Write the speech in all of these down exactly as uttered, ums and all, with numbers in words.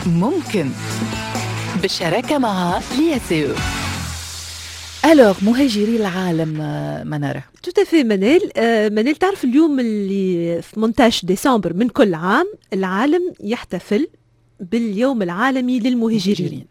ممكن بالشراكة مع لياسيو. الوغ مهاجري العالم منارة توتافي منال آه منال تعرف اليوم اللي في ثمانية عشر ديسمبر من كل عام العالم يحتفل باليوم العالمي للمهاجرين.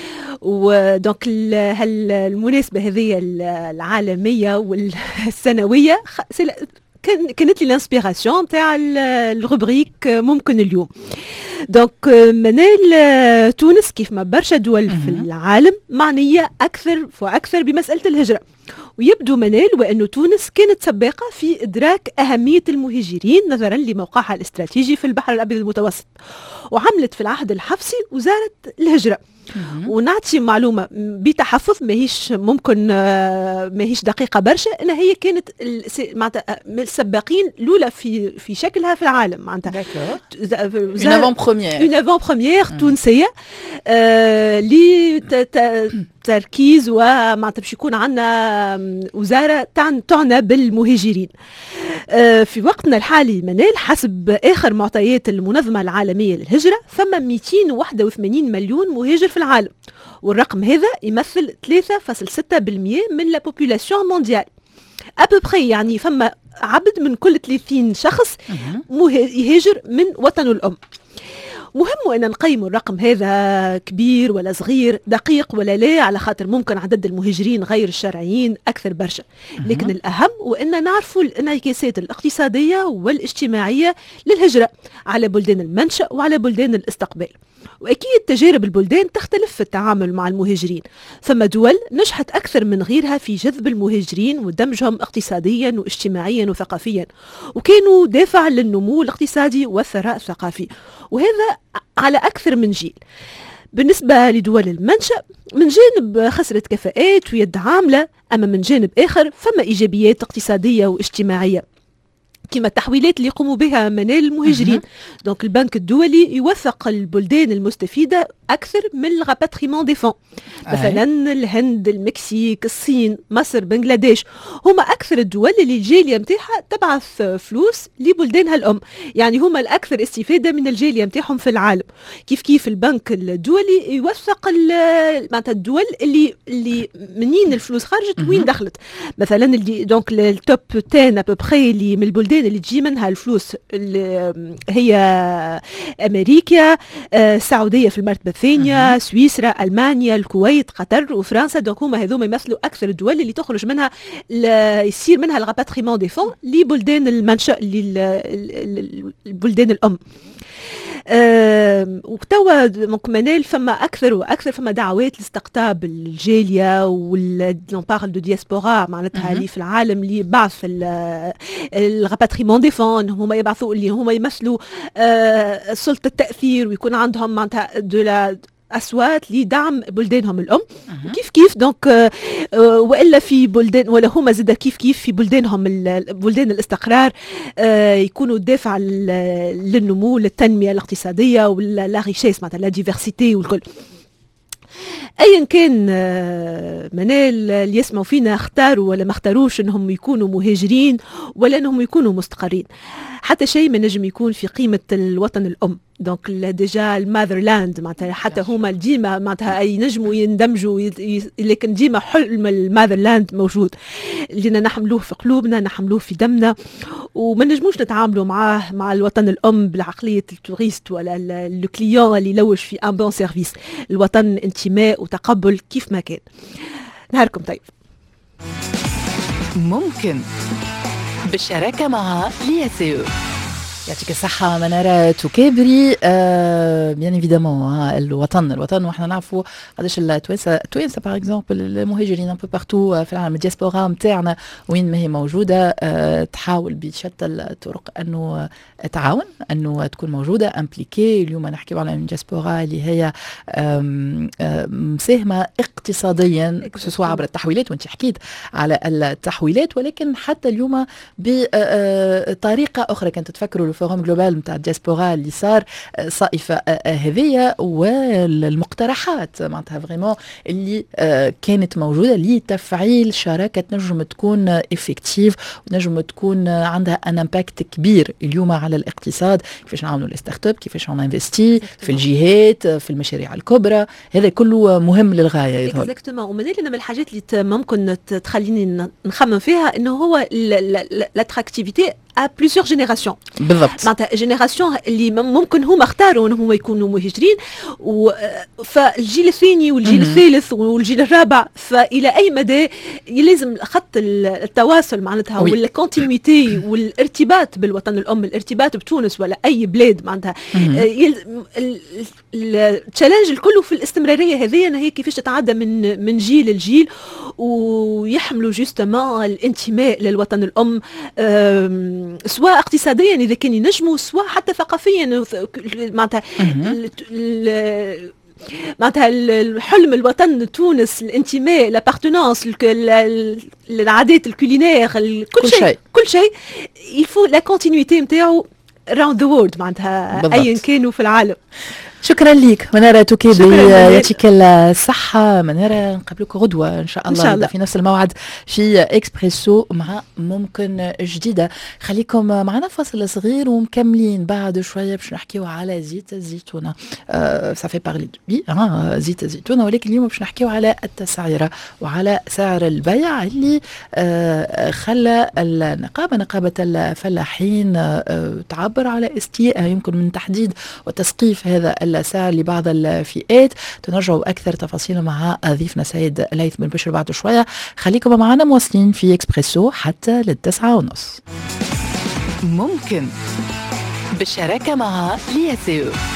ودونك هالمناسبة هذه العالمية والسنوية كانت لي الانسبيراسيون تاع الروبريك ممكن اليوم. دونك منال تونس كيف ما برشا دول في العالم معنية أكثر وأكثر بمسألة الهجرة، ويبدو منال وأن تونس كانت سباقة في إدراك أهمية المهاجرين نظرا لموقعها الاستراتيجي في البحر الأبيض المتوسط، وعملت في العهد الحفصي وزارة الهجرة. ونعطي معلومة بتحفظ ماهيش ممكن ماهيش دقيقة برشا، ان هي كانت من السباقين الاولى في في شكلها في العالم، معناتها اون افون بروميير اون افون بروميير تونسية آه لتركيز، ومعناتها باش يكون عندنا وزارة تعنى بالمهاجرين. آه في وقتنا الحالي منال حسب اخر معطيات المنظمة العالمية للهجرة ثم مئتين وواحد وثمانين مليون مهاجر في العالم، والرقم هذا يمثل ثلاثة فاصلة ستة بالمئة من لا بوبولاسيون مونديال ابوبري، يعني فما عبد من كل ثلاثين شخص يهاجر من وطنه الأم. مهم أن نقيم الرقم هذا كبير ولا صغير، دقيق ولا لا، على خاطر ممكن عدد المهاجرين غير الشرعيين أكثر برشا، لكن الأهم وأن نعرفوا الانعكاسات الاقتصادية والاجتماعية للهجرة على بلدان المنشأ وعلى بلدان الاستقبال. وأكيد تجارب البلدان تختلف في التعامل مع المهاجرين، فما دول نجحت أكثر من غيرها في جذب المهاجرين ودمجهم اقتصاديا واجتماعيا وثقافيا، وكانوا دافع للنمو الاقتصادي والثراء الثقافي، وهذا على أكثر من جيل. بالنسبة لدول المنشأ من جانب خسرت كفاءات ويد عاملة، أما من جانب آخر فما إيجابيات اقتصادية واجتماعية كما التحويلات اللي يقوموا بها منال المهاجرين. دونك البنك الدولي يوثق البلدان المستفيدة أكثر من الغاباتريمون دي فون، مثلا الهند، المكسيك، الصين، مصر، بنغلاديش، هما أكثر الدول اللي الجالية متاعها تبعث فلوس لبلدانها الأم، يعني هما الأكثر استفادة من الجالية متاعهم في العالم. كيف كيف البنك الدولي يوثق معناتها الدول اللي اللي منين الفلوس خرجت وين دخلت، مثلا اللي دونك التوب عشرة أبوبخي اللي من البلدان اللي تجي منها الفلوس اللي هي أمريكا، السعودية في المرتبة الثانية، سويسرا، ألمانيا، الكويت، قطر وفرنسا. دونك هما هذوما يمثلوا أكثر الدول اللي تخرج منها يصير منها الغاباتريمون دي فون لبلدان المنشأ للبلدان الأم. أه وتوا منال فما أكثر وأكثر فما دعوات لاستقطاب الجالية والنبارل دو دياسبورا معناتها اللي في العالم اللي بعث الغاباتريمون دي فون، هما يبعثوا اللي هما يمثلوا أه سلطة التأثير ويكون عندهم معناتها دولا أصوات لدعم بلدانهم الأم. كيف كيف دونك آه وإلا في بلدان ولا هما زادا كيف كيف في بلدانهم بلدان الاستقرار آه يكونوا دافع للنمو للتنمية الاقتصادية ولا ريشيس معناتها لا ديفرسيتي والكل. ايا كان منال اللي يسمعوا فينا اختاروا ولا ما اختاروش انهم يكونوا مهاجرين ولا انهم يكونوا مستقرين، حتى شيء ما نجم يكون في قيمه الوطن الام. دونك ديجا الماذرلاند معناتها حتى هما ديما معناتها ينجموا يندمجوا ي... لكن ديما حلم الماذرلاند موجود، لنا نحملوه في قلوبنا، نحملوه في دمنا، وما نجموش نتعاملوا معاه مع الوطن الام بالعقليه التوريست ولا الكليون اللي يلوج في ان بون سيرفيس. الوطن انتماء وتقبل كيف ما كان. نهاركم طيب. ممكن بالشراكه مع لياسيو. يعطيك الصحة منارة تكابري. آه بيان ايفيدامون الوطن الوطن واحنا نعرفوا قداش التوانسة التوانسة باغ اكزومبل المهاجرين ان بو بارتو في العالم، الدياسبورا نتاعنا وين ما هي موجودة آه تحاول بشتى الطرق انه تعاون انه تكون موجودة امبليكي. اليوم نحكيو على الدياسبورا اللي هي مساهمة اقتصاديا سواء عبر التحويلات، وانت حكيت على التحويلات، ولكن حتى اليوم بطريقة اخرى كانت تفكروا فوروم جلوبال نتاع الدياسبورا اللي صار صائفه هذيا، والمقترحات معناتها فريمون اللي كانت موجوده لتفعيل شراكه تنجم تكون افكتيف ونجم تكون عندها ان امباكت كبير اليوم على الاقتصاد. كيفاش نعاونوا لي ستارت اب، كيفاش ننفستي في الجهات، في المشاريع الكبرى، هذا كله مهم للغايه يظهر. اكزاكتومون. ومازال من الحاجات اللي ممكن تخليني نخمم فيها انه هو الاتراكتيفيتي à plusieurs générations. بالضبط. معناتها جينيراسيون اللي ممكن هما اختاروا انهم يكونوا مهاجرين، فالجيل الثاني والجيل الثالث والجيل الرابع، فالى اي مدى لازم خط التواصل معناتها والكونتينيتي والارتباط بالوطن الام، الارتباط بتونس ولا اي بلاد معناتها التشالنج الكل في الاستمراريه هذه، هي كيفاش تتعدى من من جيل لجيل ويحملوا جوستومون الانتماء للوطن الام، سواء اقتصاديا اذا كان ينجموا، سواء حتى ثقافيا معناتها معناتها الحلم الوطن تونس، الانتماء، لابارتونانس، العادات الكولينير، كل شيء كل شيء يفو لا كونتينيتي نتاعو راوند ذا وورلد معناتها ايا كانوا في العالم. شكرا ليك منارة توكيبري، يعطيك الصحة منارة. نقابلك غدوة إن شاء الله, إن شاء الله في نفس الموعد في إكسبريسو مع ممكن جديدة. خليكم معنا فاصل صغير ومكملين بعد شوية باش نحكيو على زيت الزيتونة. سافي بارلي بي آه زيت الزيتونة، ولكن اليوم باش نحكيو على التسعيرة وعلى سعر البيع اللي آه خلى النقابة نقابة الفلاحين آه تعبر على استياء يمكن من تحديد وتسقيف هذا السعر لبعض الفئات. تنرجعوا أكثر تفاصيل مع ضيفنا سيد ليث بن بشر بعد شوية. خليكم معنا مواصلين في إكسبريسو حتى للتسعة ونص. ممكن بالشراكة مع لياسيو.